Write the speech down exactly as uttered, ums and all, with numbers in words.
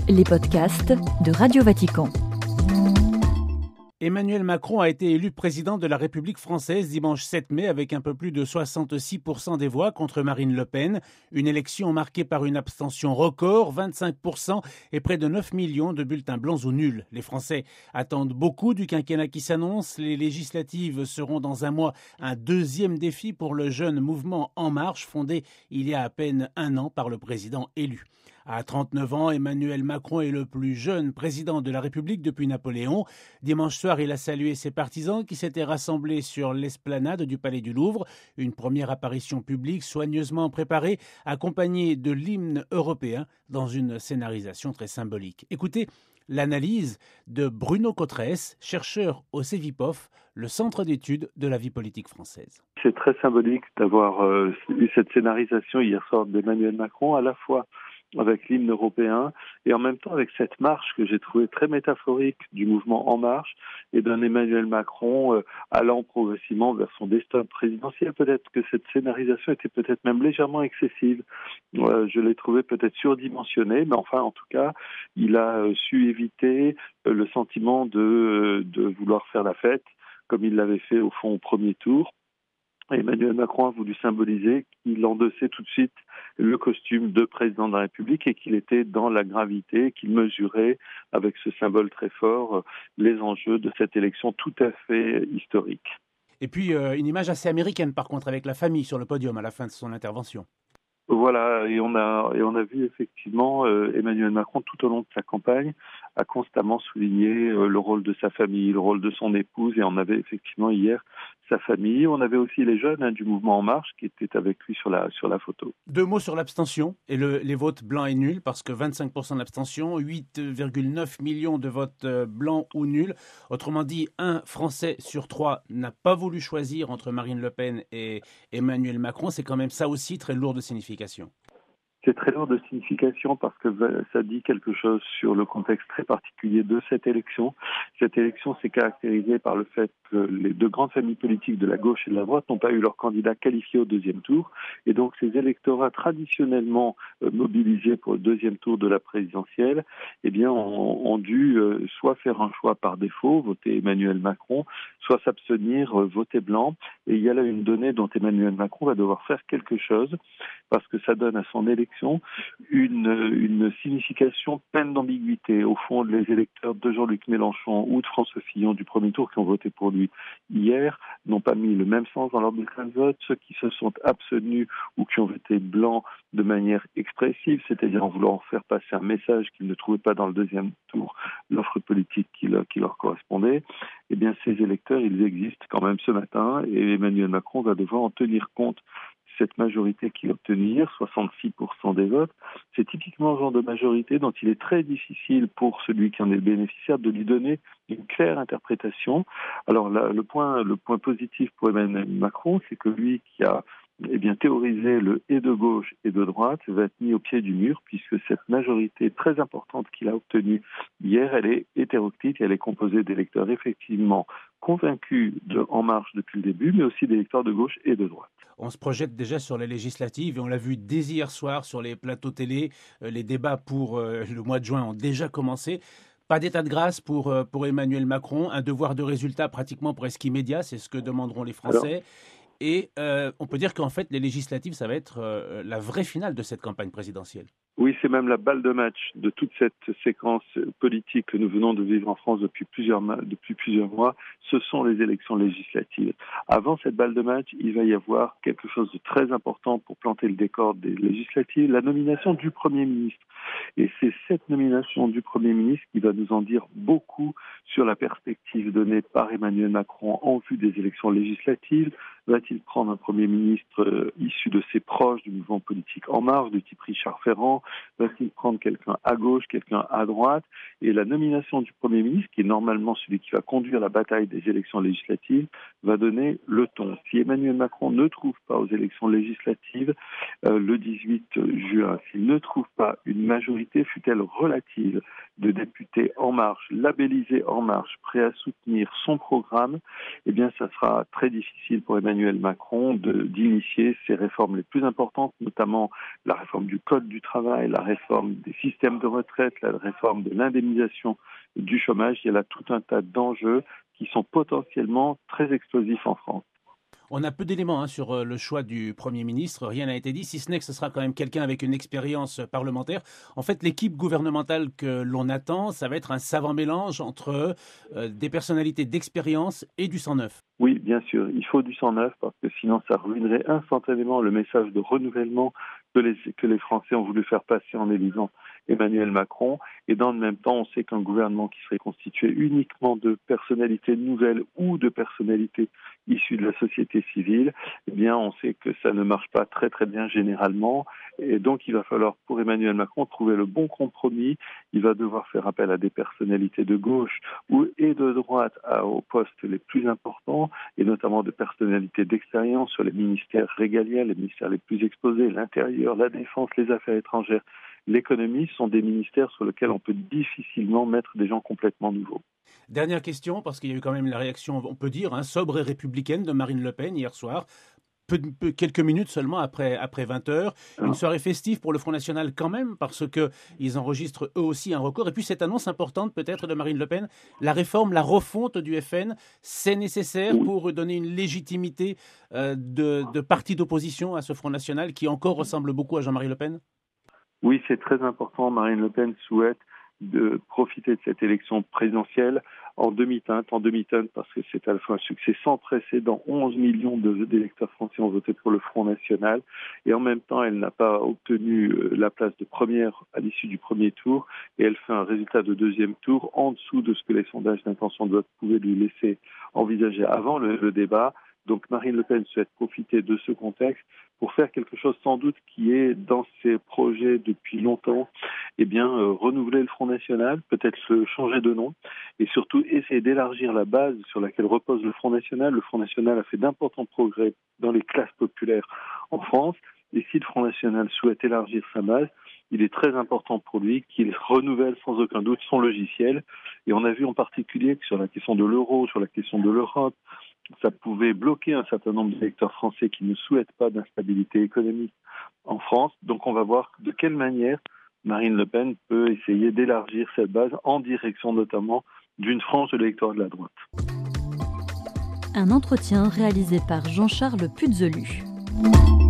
Les podcasts de Radio Vatican. Emmanuel Macron a été élu président de la République française dimanche sept mai avec un peu plus de soixante-six pour cent des voix contre Marine Le Pen. Une élection marquée par une abstention record, vingt-cinq pour cent et près de neuf millions de bulletins blancs ou nuls. Les Français attendent beaucoup du quinquennat qui s'annonce. Les législatives seront dans un mois un deuxième défi pour le jeune mouvement En Marche, fondé il y a à peine un an par le président élu. À trente-neuf ans, Emmanuel Macron est le plus jeune président de la République depuis Napoléon. Dimanche soir, il a salué ses partisans qui s'étaient rassemblés sur l'esplanade du Palais du Louvre. Une première apparition publique soigneusement préparée, accompagnée de l'hymne européen dans une scénarisation très symbolique. Écoutez l'analyse de Bruno Cotresse, chercheur au CEVIPOF, le centre d'études de la vie politique française. C'est très symbolique d'avoir euh, eu cette scénarisation hier soir d'Emmanuel Macron, à la fois avec l'hymne européen et en même temps avec cette marche que j'ai trouvée très métaphorique du mouvement En Marche et d'un Emmanuel Macron euh, allant progressivement vers son destin présidentiel. Peut-être que cette scénarisation était peut-être même légèrement excessive. Euh, je l'ai trouvée peut-être surdimensionnée, mais enfin en tout cas, il a euh, su éviter euh, le sentiment de, euh, de vouloir faire la fête comme il l'avait fait au fond au premier tour. Emmanuel Macron a voulu symboliser qu'il endossait tout de suite le costume de président de la République et qu'il était dans la gravité, qu'il mesurait avec ce symbole très fort les enjeux de cette élection tout à fait historique. Et puis euh, une image assez américaine par contre avec la famille sur le podium à la fin de son intervention. Voilà, et on a et on a vu effectivement euh, Emmanuel Macron tout au long de sa campagne a constamment souligné euh, le rôle de sa famille, le rôle de son épouse, et on avait effectivement hier sa famille. On avait aussi les jeunes hein, du mouvement En Marche qui étaient avec lui sur la sur la photo. Deux mots sur l'abstention et le, les votes blancs et nuls, parce que vingt-cinq pour cent d'abstention, huit virgule neuf millions de votes blancs ou nuls. Autrement dit, un Français sur trois n'a pas voulu choisir entre Marine Le Pen et Emmanuel Macron. C'est quand même ça aussi très lourd de signification. C'est très lourd de signification parce que ça dit quelque chose sur le contexte très particulier de cette élection. Cette élection s'est caractérisée par le fait que les deux grandes familles politiques de la gauche et de la droite n'ont pas eu leur candidat qualifié au deuxième tour. Et donc ces électorats traditionnellement mobilisés pour le deuxième tour de la présidentielle, eh bien, ont, ont dû soit faire un choix par défaut, voter Emmanuel Macron, soit s'abstenir, voter blanc. Et il y a là une donnée dont Emmanuel Macron va devoir faire quelque chose parce que ça donne à son élection Une, une signification pleine d'ambiguïté. Au fond, les électeurs de Jean-Luc Mélenchon ou de François Fillon du premier tour qui ont voté pour lui hier n'ont pas mis le même sens dans leur bulletin de vote. Ceux qui se sont abstenus ou qui ont voté blanc de manière expressive, c'est-à-dire en voulant faire passer un message qu'ils ne trouvaient pas dans le deuxième tour l'offre politique qui leur, qui leur correspondait, eh bien ces électeurs, ils existent quand même ce matin et Emmanuel Macron va devoir en tenir compte. Cette majorité qu'il a obtenue hier, soixante-six pour cent des votes, c'est typiquement le genre de majorité dont il est très difficile pour celui qui en est le bénéficiaire de lui donner une claire interprétation. Alors là, le point, le point positif pour Emmanuel Macron, c'est que lui qui a eh bien, théorisé le et de gauche et de droite va être mis au pied du mur puisque cette majorité très importante qu'il a obtenue hier, elle est hétéroclite et elle est composée d'électeurs effectivement convaincus de En Marche depuis le début, mais aussi d'électeurs de gauche et de droite. On se projette déjà sur les législatives et on l'a vu dès hier soir sur les plateaux télé. Les débats pour le mois de juin ont déjà commencé. Pas d'état de grâce pour, pour Emmanuel Macron, un devoir de résultat pratiquement presque immédiat, c'est ce que demanderont les Français. Alors, et euh, on peut dire qu'en fait, les législatives, ça va être euh, la vraie finale de cette campagne présidentielle. Oui, c'est même la balle de match de toute cette séquence politique que nous venons de vivre en France depuis plusieurs, depuis plusieurs mois. Ce sont les élections législatives. Avant cette balle de match, il va y avoir quelque chose de très important pour planter le décor des législatives, la nomination du Premier ministre. Et c'est cette nomination du Premier ministre qui va nous en dire beaucoup sur la perspective donnée par Emmanuel Macron en vue des élections législatives. Va-t-il prendre un Premier ministre euh, issu de ses proches du mouvement politique En Marche, du type Richard Ferrand? Va-t-il prendre quelqu'un à gauche, quelqu'un à droite? Et la nomination du Premier ministre, qui est normalement celui qui va conduire la bataille des élections législatives, va donner le ton. Si Emmanuel Macron ne trouve pas aux élections législatives euh, le dix-huit juin, s'il ne trouve pas une majorité, fût-elle relative, de députés En Marche, labellisés En Marche, prêts à soutenir son programme, eh bien, ça sera très difficile pour Emmanuel Macron de, d'initier ces réformes les plus importantes, notamment la réforme du Code du travail, la réforme des systèmes de retraite, la réforme de l'indemnisation du chômage. Il y a là tout un tas d'enjeux qui sont potentiellement très explosifs en France. On a peu d'éléments hein, sur le choix du Premier ministre, rien n'a été dit, si ce n'est que ce sera quand même quelqu'un avec une expérience parlementaire. En fait, l'équipe gouvernementale que l'on attend, ça va être un savant mélange entre euh, des personnalités d'expérience et du sang neuf. Oui, bien sûr, il faut du sang neuf parce que sinon ça ruinerait instantanément le message de renouvellement que les, que les Français ont voulu faire passer en élisant Emmanuel Macron. Et dans le même temps, on sait qu'un gouvernement qui serait constitué uniquement de personnalités nouvelles ou de personnalités issues de la société civile, eh bien, on sait que ça ne marche pas très très bien généralement. Et donc, il va falloir pour Emmanuel Macron trouver le bon compromis. Il va devoir faire appel à des personnalités de gauche ou et de droite à, aux postes les plus importants, et notamment de personnalités d'expérience sur les ministères régaliens, les ministères les plus exposés, l'intérieur, la défense, les affaires étrangères, l'économie, sont des ministères sur lesquels on peut difficilement mettre des gens complètement nouveaux. Dernière question, parce qu'il y a eu quand même la réaction, on peut dire, hein, sobre et républicaine de Marine Le Pen hier soir. Peu, peu, quelques minutes seulement après, après vingt heures. Une soirée festive pour le Front National quand même, parce qu'ils enregistrent eux aussi un record. Et puis cette annonce importante peut-être de Marine Le Pen, la réforme, la refonte du F N, c'est nécessaire pour donner une légitimité euh, de, de parti d'opposition à ce Front National qui encore ressemble beaucoup à Jean-Marie Le Pen? Oui, c'est très important. Marine Le Pen souhaite de profiter de cette élection présidentielle en demi-teinte, en demi-teinte parce que c'est à la fois un succès sans précédent. onze millions de, d'électeurs français ont voté pour le Front National et en même temps, elle n'a pas obtenu la place de première à l'issue du premier tour et elle fait un résultat de deuxième tour en dessous de ce que les sondages d'intention de vote pouvaient lui laisser envisager avant le, le débat. Donc Marine Le Pen souhaite profiter de ce contexte pour faire quelque chose sans doute qui est dans ses projets depuis longtemps, eh bien euh, renouveler le Front National, peut-être le changer de nom et surtout essayer d'élargir la base sur laquelle repose le Front National. Le Front National a fait d'importants progrès dans les classes populaires en France et si le Front National souhaite élargir sa base, il est très important pour lui qu'il renouvelle sans aucun doute son logiciel. Et on a vu en particulier que sur la question de l'euro, sur la question de l'Europe, ça pouvait bloquer un certain nombre d'électeurs français qui ne souhaitent pas d'instabilité économique en France. Donc on va voir de quelle manière Marine Le Pen peut essayer d'élargir cette base en direction notamment d'une frange de l'électorat de la droite. Un entretien réalisé par Jean-Charles Puzelu.